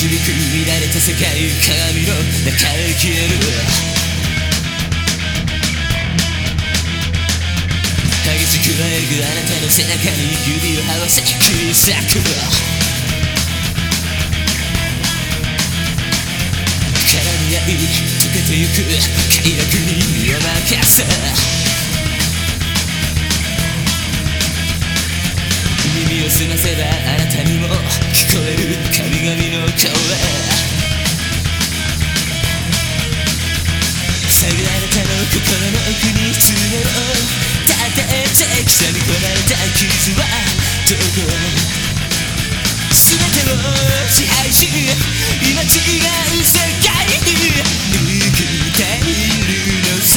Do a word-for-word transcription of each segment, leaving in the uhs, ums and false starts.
導く見られた世界、鏡の中へ消える。激しくえぐあなたの背中に指を合わせ切り裂く。絡み合い溶けてゆく快楽に身を任せ、耳を澄ませばあなたにも聞こえる神々の声。さぐあなたの心の奥に爪を立てて刻み込まれた傷はどこ、全てを支配し今違う世界に抜けているのさ。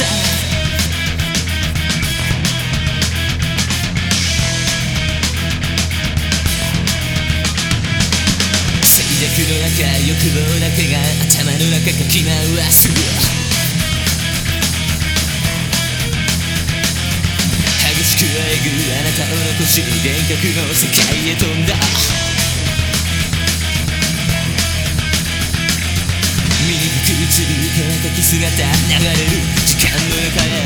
最悪の中、欲望だけが頭の中かき回す。激しくえぐあなたを残し幻覚の世界へ飛んだ。醜く映る若き姿、流れる時間の中へ。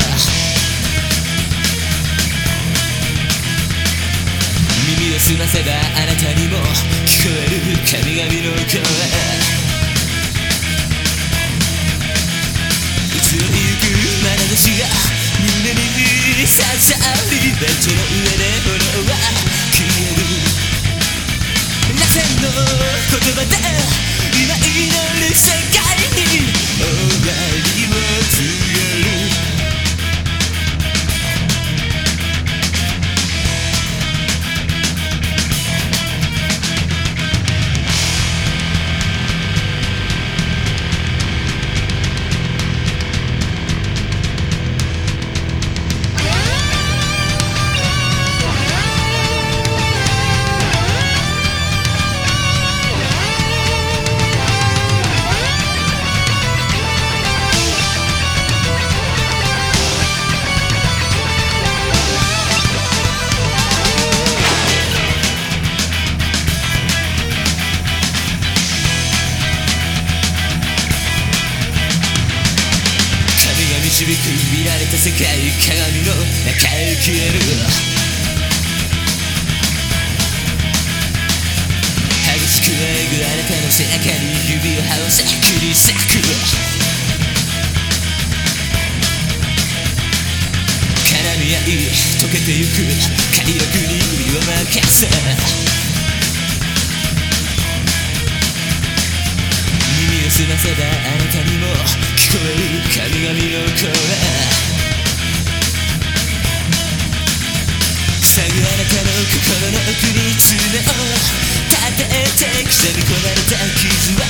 耳を澄ませばあなたにも聞こえる神々の声。移ろゆく眼差しが胸に刺さり、ベッドの上で炎は消える。螺旋の言葉で今祈る世界に終わりを告げる。導く見られた世界、鏡の中へ消える。激しくえぐあなたの背中に指を合わせ切り裂く。絡み合い溶けてゆく快楽に身を任せ、耳を澄ませばあなたにも聞こえる神々の声。さぐあなたの心の奥に爪を立てて刻み込まれた傷は